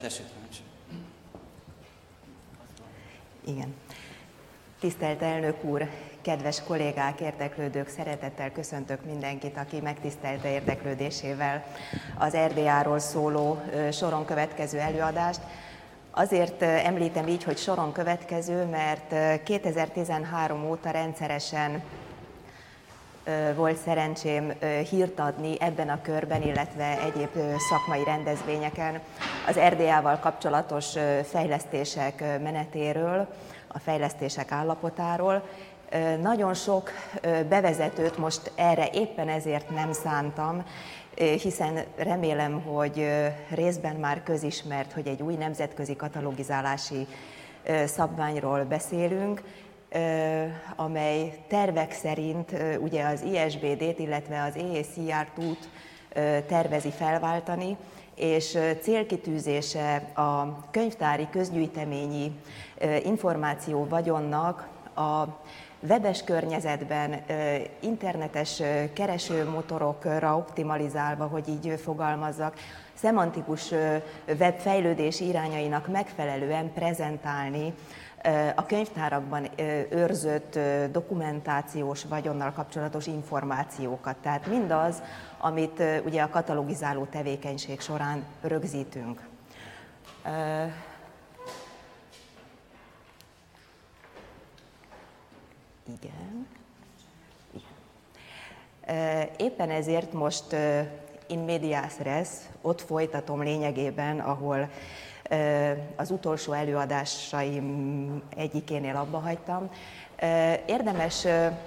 Igen. Tisztelt elnök úr, kedves kollégák, érdeklődők, szeretettel köszöntök mindenkit, aki megtisztelte érdeklődésével az RDA-ról szóló soron következő előadást. Azért említem így, hogy soron következő, mert 2013 óta rendszeresen volt szerencsém hírt adni ebben a körben, illetve egyéb szakmai rendezvényeken az RDA-val kapcsolatos fejlesztések menetéről, a fejlesztések állapotáról. Nagyon sok bevezetőt most erre éppen ezért nem szántam, hiszen remélem, hogy részben már közismert, hogy egy új nemzetközi katalogizálási szabványról beszélünk, amely tervek szerint ugye az ISBD-t, illetve az EACR-2-t tervezi felváltani, és célkitűzése a könyvtári közgyűjteményi információ vagyonnak a webes környezetben, internetes keresőmotorokra optimalizálva, hogy így fogalmazzak, szemantikus webfejlődés irányainak megfelelően prezentálni a könyvtárakban őrzött dokumentációs vagyonnal kapcsolatos információkat. Tehát mindaz, amit ugye a katalogizáló tevékenység során rögzítünk. Igen. Éppen ezért most in medias res, ott folytatom lényegében, ahol az utolsó előadásaim egyikénél abba hagytam. Érdemes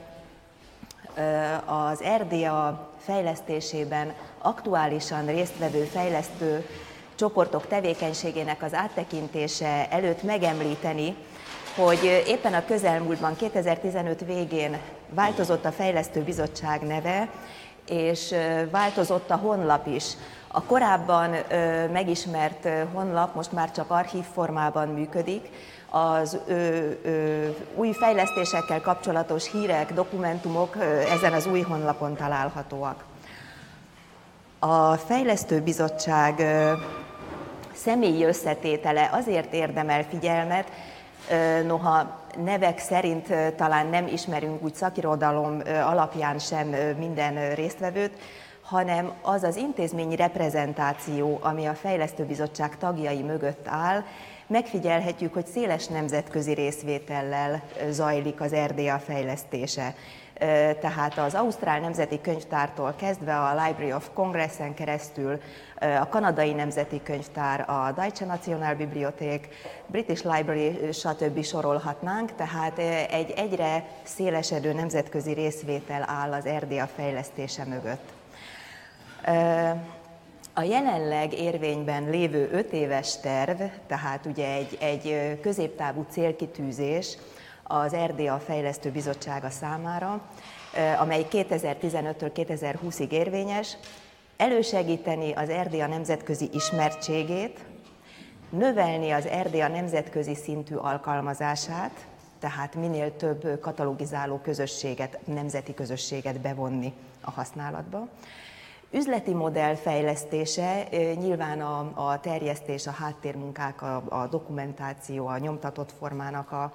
az RDA fejlesztésében aktuálisan résztvevő fejlesztő csoportok tevékenységének az áttekintése előtt megemlíteni, hogy éppen a közelmúltban, 2015 végén változott a Fejlesztő Bizottság neve, és változott a honlap is. A korábban megismert honlap most már csak archív formában működik. Az új fejlesztésekkel kapcsolatos hírek, dokumentumok ezen az új honlapon találhatóak. A Fejlesztő Bizottság személyi összetétele azért érdemel figyelmet, noha nevek szerint talán nem ismerünk úgy szakirodalom alapján sem minden résztvevőt, hanem az az intézményi reprezentáció, ami a Fejlesztőbizottság tagjai mögött áll, megfigyelhetjük, hogy széles nemzetközi részvétellel zajlik az RDA fejlesztése. Tehát az Ausztrál Nemzeti Könyvtártól kezdve a Library of Congress-en keresztül a Kanadai Nemzeti Könyvtár, a Deutsche Nationalbibliothek, British Library, stb. Sorolhatnánk, tehát egy egyre szélesedő nemzetközi részvétel áll az RDA fejlesztése mögött. A jelenleg érvényben lévő 5 éves terv, tehát ugye egy középtávú célkitűzés az RDA Fejlesztő Bizottsága számára, amely 2015-től 2020-ig érvényes, elősegíteni az RDA nemzetközi ismertségét, növelni az RDA nemzetközi szintű alkalmazását, tehát minél több katalogizáló közösséget, nemzeti közösséget bevonni a használatba. Üzleti modell fejlesztése, nyilván a terjesztés, a háttérmunkák, a dokumentáció, a nyomtatott formának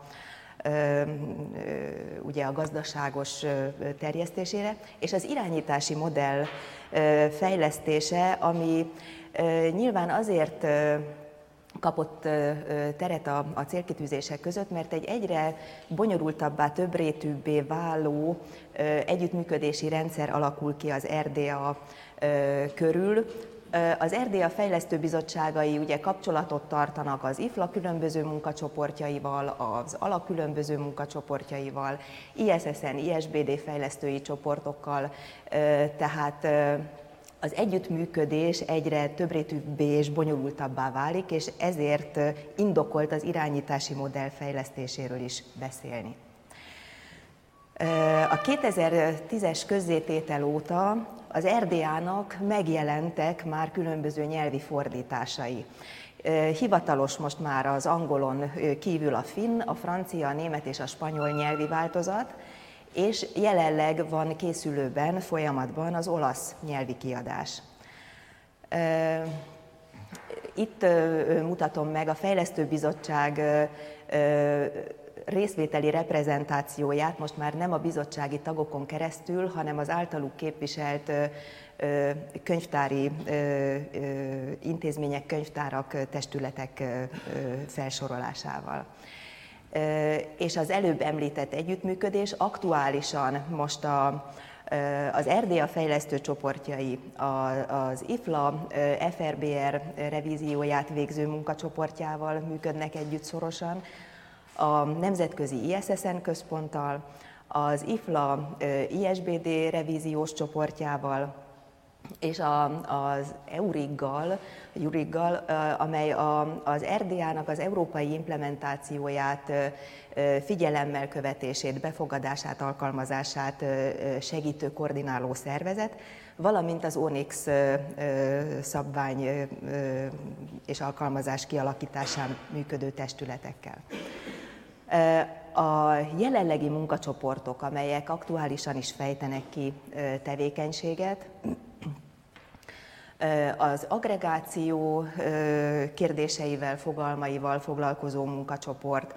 ugye a gazdaságos terjesztésére, és az irányítási modell fejlesztése, ami nyilván azért kapott teret a célkitűzések között, mert egy egyre bonyolultabbá, többrétűbbé váló együttműködési rendszer alakul ki az RDA körül. Az RDA Fejlesztő Bizottságai ugye kapcsolatot tartanak az IFLA különböző munkacsoportjaival, az ALA különböző munkacsoportjaival, ISSN, ISBD fejlesztői csoportokkal, tehát az együttműködés egyre többrétűbbé és bonyolultabbá válik, és ezért indokolt az irányítási modell fejlesztéséről is beszélni. A 2010-es közzététel óta az RDA-nak megjelentek már különböző nyelvi fordításai. Hivatalos most már az angolon kívül a finn, a francia, a német és a spanyol nyelvi változat, és jelenleg van készülőben, folyamatban az olasz nyelvi kiadás. Itt mutatom meg a Fejlesztőbizottság részvételi reprezentációját, most már nem a bizottsági tagokon keresztül, hanem az általuk képviselt könyvtári intézmények, könyvtárak, testületek felsorolásával. És az előbb említett együttműködés aktuálisan most az RDA fejlesztő csoportjai, az IFLA FRBR revízióját végző munkacsoportjával működnek együtt szorosan, a Nemzetközi ISSN központtal, az IFLA ISBD revíziós csoportjával, és az EURIG-gal, amely az RDA-nak az európai implementációját, figyelemmel követését, befogadását, alkalmazását segítő koordináló szervezet, valamint az ONIX szabvány és alkalmazás kialakításán működő testületekkel. A jelenlegi munkacsoportok, amelyek aktuálisan is fejtenek ki tevékenységet, az agregáció kérdéseivel, fogalmaival foglalkozó munkacsoport,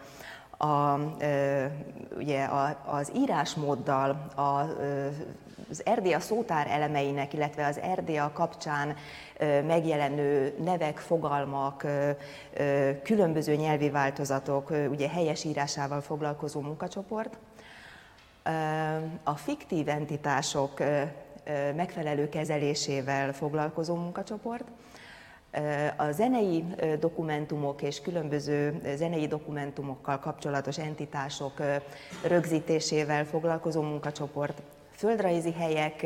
ugye az írásmóddal, az RDA szótár elemeinek, illetve az RDA kapcsán megjelenő nevek, fogalmak, különböző nyelvi változatok, ugye helyes írásával foglalkozó munkacsoport, a fiktív entitások megfelelő kezelésével foglalkozó munkacsoport, a zenei dokumentumok és különböző zenei dokumentumokkal kapcsolatos entitások rögzítésével foglalkozó munkacsoport, földrajzi helyek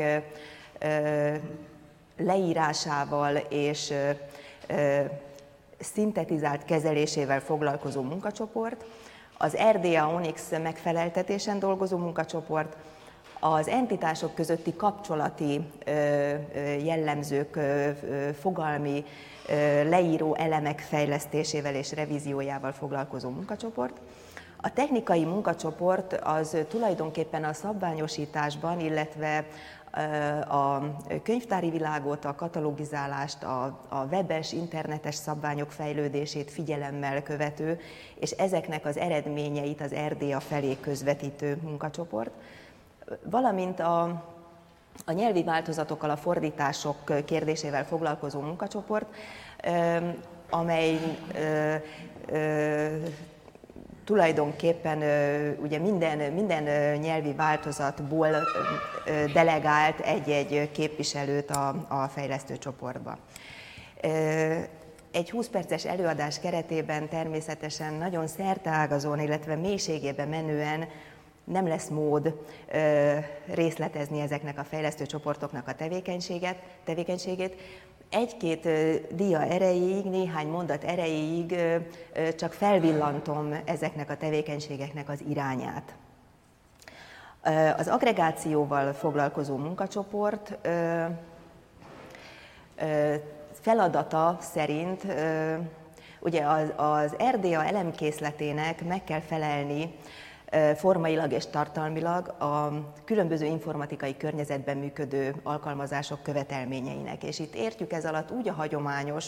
leírásával és szintetizált kezelésével foglalkozó munkacsoport, az RDA ONIX megfeleltetésen dolgozó munkacsoport, az entitások közötti kapcsolati jellemzők, fogalmi leíró elemek fejlesztésével és revíziójával foglalkozó munkacsoport. A technikai munkacsoport az tulajdonképpen a szabványosításban, illetve a könyvtári világot, a katalogizálást, a webes, internetes szabványok fejlődését figyelemmel követő, és ezeknek az eredményeit az RDA felé közvetítő munkacsoport, valamint a nyelvi változatokkal, a fordítások kérdésével foglalkozó munkacsoport, amely tulajdonképpen ugye minden nyelvi változatból delegált egy képviselőt a fejlesztő csoportba. Egy 20 perces előadás keretében természetesen nagyon szerteágazóan, illetve mélységében menően nem lesz mód részletezni ezeknek a fejlesztő csoportoknak a tevékenységét. Egy-két dia erejéig, néhány mondat erejéig csak felvillantom ezeknek a tevékenységeknek az irányát. Az agregációval foglalkozó munkacsoport feladata szerint ugye az RDA elemkészletének meg kell felelni formailag és tartalmilag a különböző informatikai környezetben működő alkalmazások követelményeinek. És itt értjük ez alatt úgy a hagyományos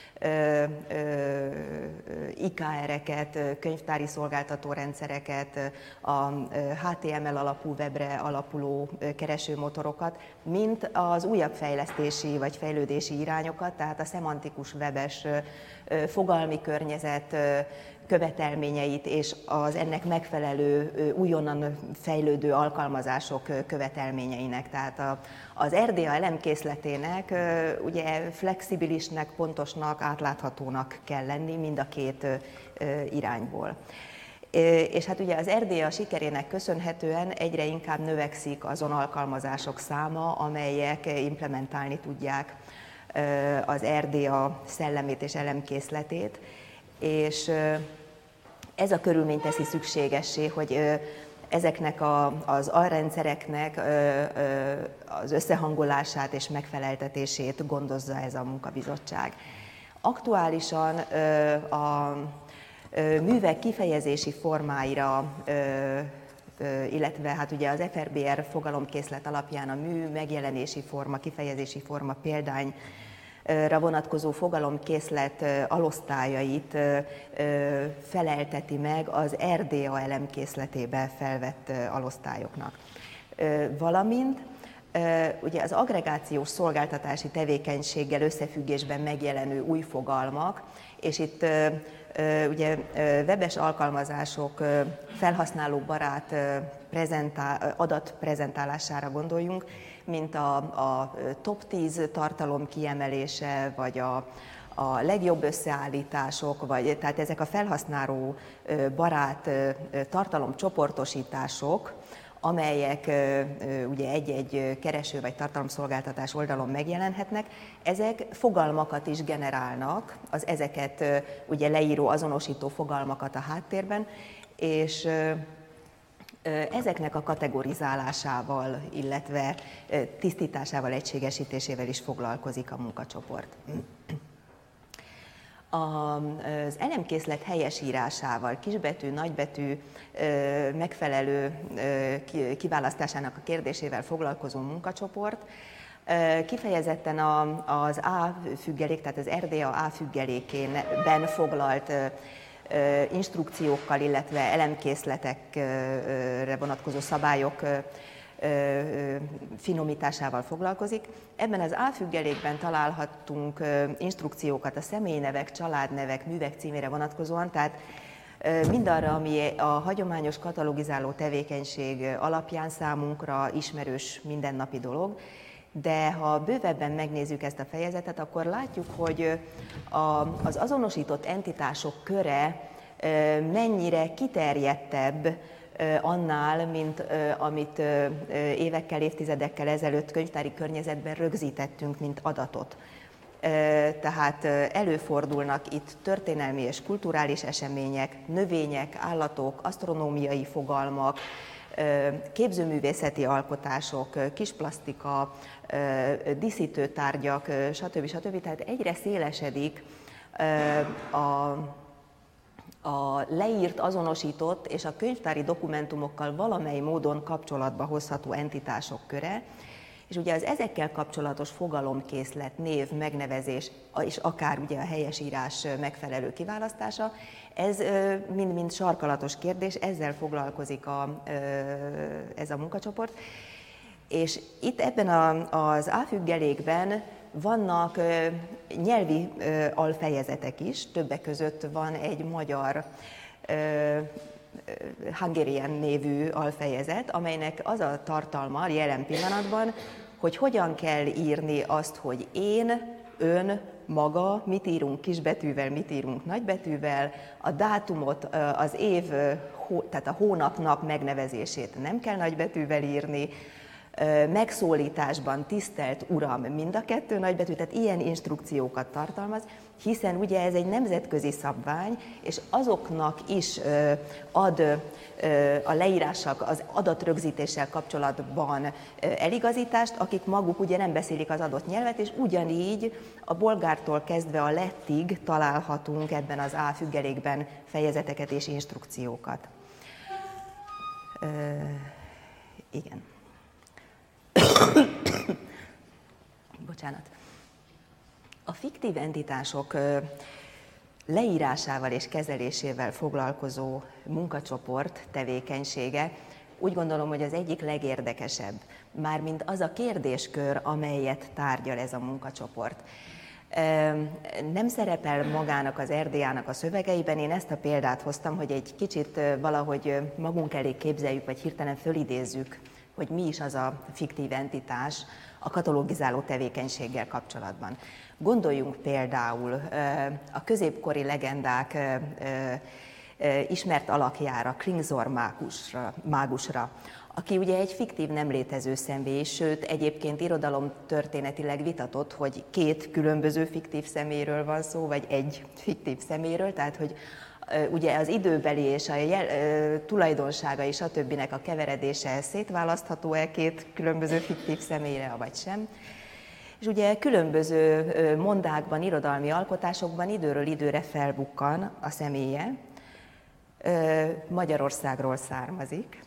IKR-eket, könyvtári szolgáltatórendszereket, a HTML alapú webre alapuló keresőmotorokat, mint az újabb fejlesztési vagy fejlődési irányokat, tehát a szemantikus webes fogalmi környezet követelményeit és az ennek megfelelő, újonnan fejlődő alkalmazások követelményeinek. Tehát az RDA elemkészletének ugye flexibilisnek, pontosnak, átláthatónak kell lenni mind a két irányból. És hát ugye az RDA sikerének köszönhetően egyre inkább növekszik azon alkalmazások száma, amelyek implementálni tudják az RDA szellemét és elemkészletét, és ez a körülmény teszi szükségessé, hogy ezeknek az alrendszereknek az összehangolását és megfeleltetését gondozza ez a munkabizottság. Aktuálisan a művek kifejezési formáira, illetve hát ugye az FRBR fogalomkészlet alapján a mű megjelenési forma, kifejezési forma példány vonatkozó fogalomkészlet alosztályait felelteti meg az RDA elemkészletébe felvett alosztályoknak. Valamint ugye az agregációs szolgáltatási tevékenységgel összefüggésben megjelenő új fogalmak, és itt ugye webes alkalmazások felhasználóbarát adatprezentálására gondoljunk, mint a top 10 tartalom kiemelése, vagy a legjobb összeállítások, tehát ezek a felhasználó barát tartalomcsoportosítások, amelyek ugye egy-egy kereső vagy tartalomszolgáltatás oldalon megjelenhetnek, ezek fogalmakat is generálnak, az ezeket ugye leíró, azonosító fogalmakat a háttérben, és ezeknek a kategorizálásával, illetve tisztításával, egységesítésével is foglalkozik a munkacsoport. Az elemkészlet helyesírásával, kisbetű, nagybetű megfelelő kiválasztásának a kérdésével foglalkozó munkacsoport kifejezetten az A függelék, tehát az RDA A függelékében foglalt instrukciókkal, illetve elemkészletekre vonatkozó szabályok finomításával foglalkozik. Ebben az A függelékben találhattunk instrukciókat a személynevek, családnevek, művek címére vonatkozóan, tehát mindarra, ami a hagyományos katalogizáló tevékenység alapján számunkra ismerős mindennapi dolog, de ha bővebben megnézzük ezt a fejezetet, akkor látjuk, hogy az azonosított entitások köre mennyire kiterjedtebb annál, mint amit évekkel, évtizedekkel ezelőtt könyvtári környezetben rögzítettünk, mint adatot. Tehát előfordulnak itt történelmi és kulturális események, növények, állatok, asztronómiai fogalmak, képzőművészeti alkotások, kisplasztika, díszítőtárgyak, stb. Tehát egyre szélesedik a leírt, azonosított és a könyvtári dokumentumokkal valamely módon kapcsolatba hozható entitások köre, és ugye az ezekkel kapcsolatos fogalomkészlet, név, megnevezés, és akár ugye a helyesírás megfelelő kiválasztása, ez mind-mind sarkalatos kérdés, ezzel foglalkozik ez a munkacsoport. És itt ebben az A függelékben vannak nyelvi alfejezetek is, többek között van egy magyar Hungarian névű alfejezet, amelynek az a tartalma jelen pillanatban, hogy hogyan kell írni azt, hogy én, ön, maga, mit írunk kisbetűvel, mit írunk nagybetűvel, a dátumot, az év, tehát a hónap-nap megnevezését nem kell nagybetűvel írni, megszólításban tisztelt Uram, mind a kettő nagybetű, tehát ilyen instrukciókat tartalmaz, hiszen ugye ez egy nemzetközi szabvány, és azoknak is ad a leírással, az adatrögzítéssel kapcsolatban eligazítást, akik maguk ugye nem beszélik az adott nyelvet, és ugyanígy a bolgártól kezdve a lettig találhatunk ebben az A függelékben fejezeteket és instrukciókat. Igen. Bocsánat. A fiktív entitások leírásával és kezelésével foglalkozó munkacsoport tevékenysége úgy gondolom, hogy az egyik legérdekesebb, mármint az a kérdéskör, amelyet tárgyal ez a munkacsoport. Nem szerepel magának az RDA-nak a szövegeiben, én ezt a példát hoztam, hogy egy kicsit valahogy magunk elé képzeljük, vagy hirtelen fölidézzük, hogy mi is az a fiktív entitás a katalogizáló tevékenységgel kapcsolatban. Gondoljunk például a középkori legendák ismert alakjára, Klingsor mágusra, aki ugye egy fiktív, nem létező személy, sőt egyébként irodalomtörténetileg vitatott, hogy két különböző fiktív személyről van szó, vagy egy fiktív személyről, tehát hogy ugye az időbeli és a tulajdonságai stb. A keveredése szétválasztható-e két különböző fiktív személyre, vagy sem. És ugye különböző mondákban, irodalmi alkotásokban időről időre felbukkan a személye, Magyarországról származik,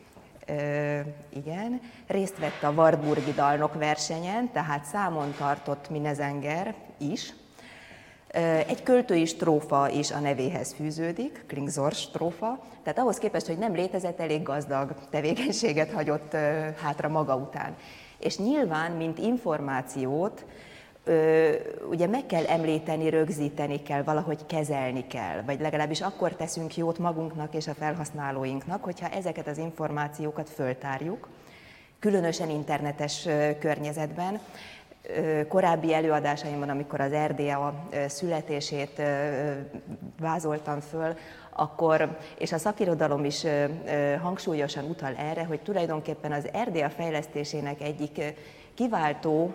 részt vett a Wartburgi dalnok versenyen, tehát számon tartott Minezenger is. Egy költői strófa is a nevéhez fűződik, Klingsor strófa, tehát ahhoz képest, hogy nem létezett, elég gazdag tevékenységet hagyott hátra maga után. És nyilván, mint információt, ugye meg kell említeni, rögzíteni kell, valahogy kezelni kell, vagy legalábbis akkor teszünk jót magunknak és a felhasználóinknak, hogyha ezeket az információkat föltárjuk, különösen internetes környezetben. Korábbi előadásaimban, amikor az RDA születését vázoltam föl, akkor, és a szakirodalom is hangsúlyosan utal erre, hogy tulajdonképpen az RDA fejlesztésének egyik kiváltó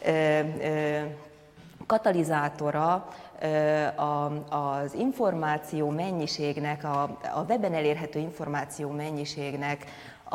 katalizátora az információ mennyiségnek, a weben elérhető információ mennyiségnek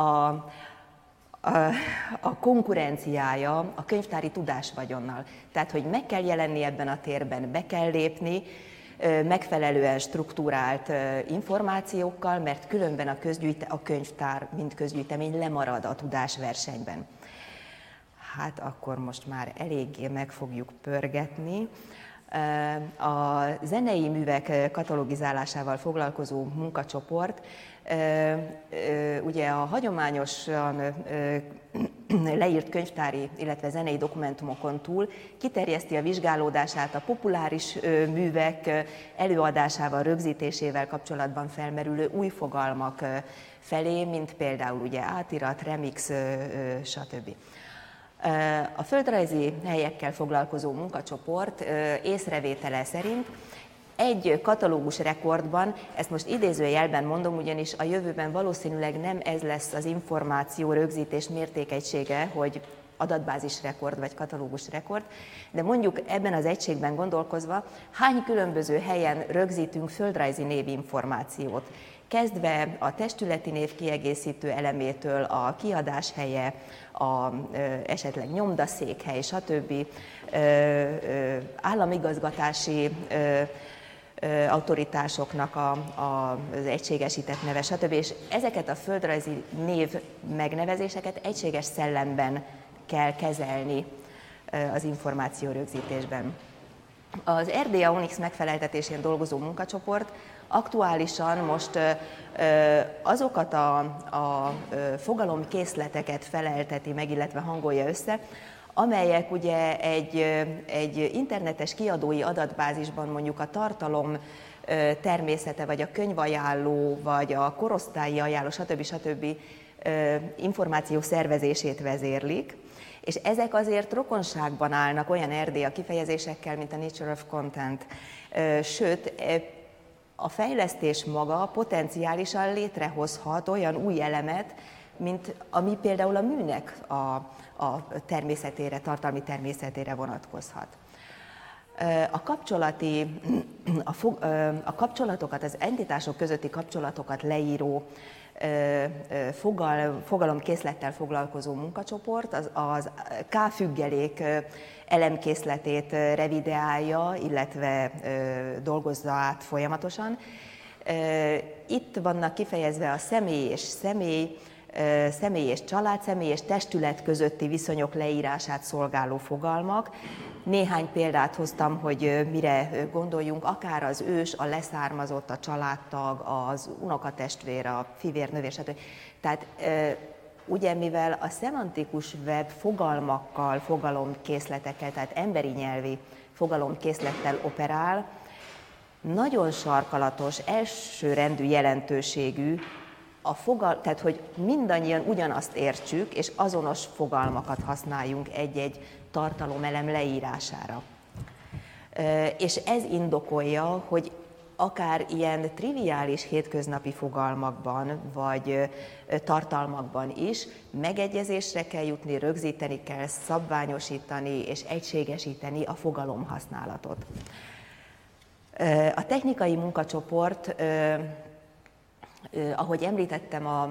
a konkurenciája a könyvtári tudásvagyonnal. Tehát, hogy meg kell jelenni ebben a térben, be kell lépni, megfelelően struktúrált információkkal, mert különben a könyvtár, mint közgyűjtemény lemarad a tudásversenyben. Hát akkor most már eléggé meg fogjuk pörgetni. A zenei művek katalogizálásával foglalkozó munkacsoport ugye a hagyományosan leírt könyvtári, illetve zenei dokumentumokon túl kiterjeszti a vizsgálódását a populáris művek előadásával, rögzítésével kapcsolatban felmerülő új fogalmak felé, mint például ugye átirat, remix, stb. A földrajzi helyekkel foglalkozó munkacsoport észrevétele szerint egy katalógus rekordban, ezt most idézőjelben mondom, ugyanis a jövőben valószínűleg nem ez lesz az információ rögzítés mértékegysége, hogy adatbázis rekord vagy katalógus rekord, de mondjuk ebben az egységben gondolkozva, hány különböző helyen rögzítünk földrajzi névinformációt, kezdve a testületi név kiegészítő elemétől a kiadás helye, esetleg nyomdaszékhely, stb. Államigazgatási autoritásoknak az egységesített neve, stb. És ezeket a földrajzi név megnevezéseket egységes szellemben kell kezelni az információ rögzítésben. Az RDA Onyx megfeleltetésén dolgozó munkacsoport aktuálisan most azokat a fogalomkészleteket felelteti meg, illetve hangolja össze, amelyek ugye egy internetes kiadói adatbázisban mondjuk a tartalom természete, vagy a könyvajánló, vagy a korosztályi ajánló, stb. Információ szervezését vezérlik, és ezek azért rokonságban állnak olyan RDA kifejezésekkel, mint a Nature of Content. Sőt, a fejlesztés maga potenciálisan létrehozhat olyan új elemet, mint ami például a műnek a természetére, tartalmi természetére vonatkozhat. A kapcsolatokat, az entitások közötti kapcsolatokat leíró fogalomkészlettel foglalkozó munkacsoport az K-függelék elemkészletét revideálja, illetve dolgozza át folyamatosan. Itt vannak kifejezve a személy és család, személy és testület közötti viszonyok leírását szolgáló fogalmak. Néhány példát hoztam, hogy mire gondoljunk, akár az ős, a leszármazott, a családtag, az unokatestvér, a fivérnővér, stb. Tehát ugye mivel a szemantikus web fogalmakkal, fogalomkészletekkel, tehát emberi nyelvi fogalomkészlettel operál, nagyon sarkalatos, elsőrendű jelentőségű, tehát hogy mindannyian ugyanazt értsük, és azonos fogalmakat használjunk egy-egy tartalomelem leírására. És ez indokolja, hogy akár ilyen triviális hétköznapi fogalmakban, vagy tartalmakban is megegyezésre kell jutni, rögzíteni kell, szabványosítani és egységesíteni a fogalomhasználatot. A technikai munkacsoport, ahogy említettem, a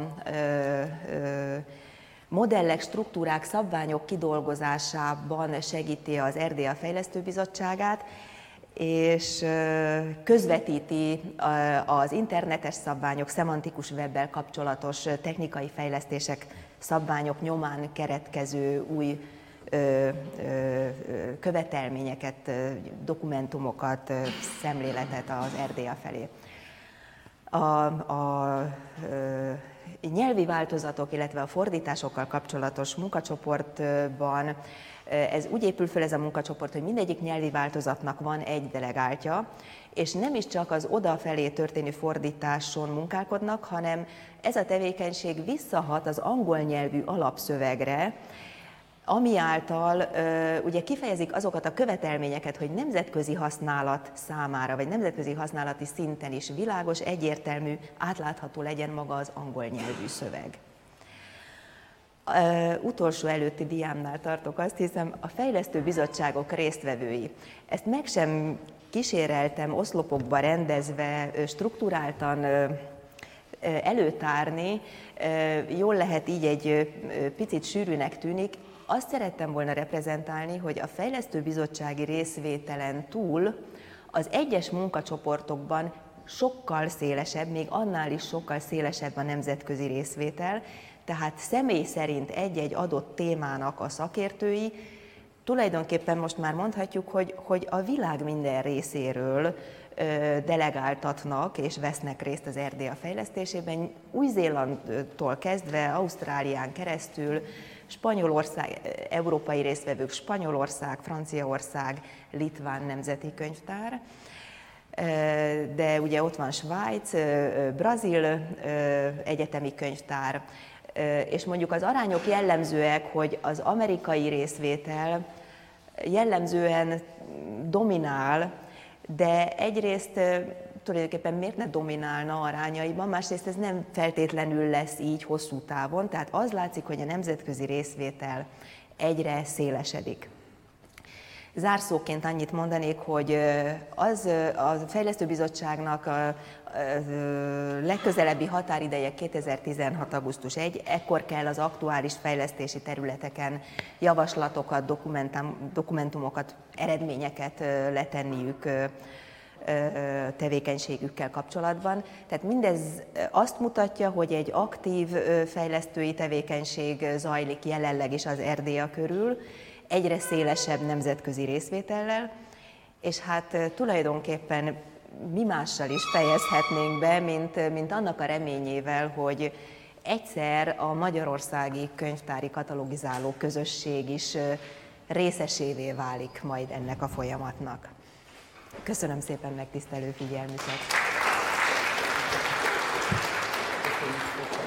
modellek, struktúrák, szabványok kidolgozásában segíti az RDA Fejlesztőbizottságát, és közvetíti az internetes szabványok, szemantikus webbel kapcsolatos technikai fejlesztések, szabványok nyomán keretkező új követelményeket, dokumentumokat, szemléletet az RDA felé. A nyelvi változatok, illetve a fordításokkal kapcsolatos munkacsoportban ez úgy épül fel ez a munkacsoport, hogy mindegyik nyelvi változatnak van egy delegáltja, és nem is csak az odafelé történő fordításon munkálkodnak, hanem ez a tevékenység visszahat az angol nyelvű alapszövegre, ami által ugye kifejezik azokat a követelményeket, hogy nemzetközi használat számára, vagy nemzetközi használati szinten is világos, egyértelmű, átlátható legyen maga az angol nyelvű szöveg. Utolsó előtti diámnál tartok, azt hiszem, a fejlesztő bizottságok résztvevői. Ezt meg sem kíséreltem oszlopokba rendezve, strukturáltan előtárni, jól lehet így egy picit sűrűnek tűnik. Azt szerettem volna reprezentálni, hogy a fejlesztő bizottsági részvételen túl az egyes munkacsoportokban sokkal szélesebb, még annál is sokkal szélesebb a nemzetközi részvétel, tehát személy szerint egy-egy adott témának a szakértői, tulajdonképpen most már mondhatjuk, hogy a világ minden részéről delegáltatnak és vesznek részt az RDA fejlesztésében, Új-Zélandtól kezdve Ausztrálián keresztül, Spanyolország, európai résztvevők, Spanyolország, Franciaország, Litván Nemzeti Könyvtár, de ugye ott van Svájc, Brazil egyetemi könyvtár, és mondjuk az arányok jellemzőek, hogy az amerikai részvétel jellemzően dominál, de egyrészt tulajdonképpen miért ne dominálna arányaiban, másrészt ez nem feltétlenül lesz így hosszú távon, tehát az látszik, hogy a nemzetközi részvétel egyre szélesedik. Zárszóként annyit mondanék, hogy az a Fejlesztőbizottságnak a legközelebbi határideje 2016. augusztus 1, ekkor kell az aktuális fejlesztési területeken javaslatokat, dokumentumokat, eredményeket letenniük tevékenységükkel kapcsolatban. Tehát mindez azt mutatja, hogy egy aktív fejlesztői tevékenység zajlik jelenleg is az RDA körül, egyre szélesebb nemzetközi részvétellel, és hát tulajdonképpen mi mással is fejezhetnénk be, mint annak a reményével, hogy egyszer a magyarországi könyvtári katalogizáló közösség is részesévé válik majd ennek a folyamatnak. Köszönöm szépen megtisztelő figyelmüket!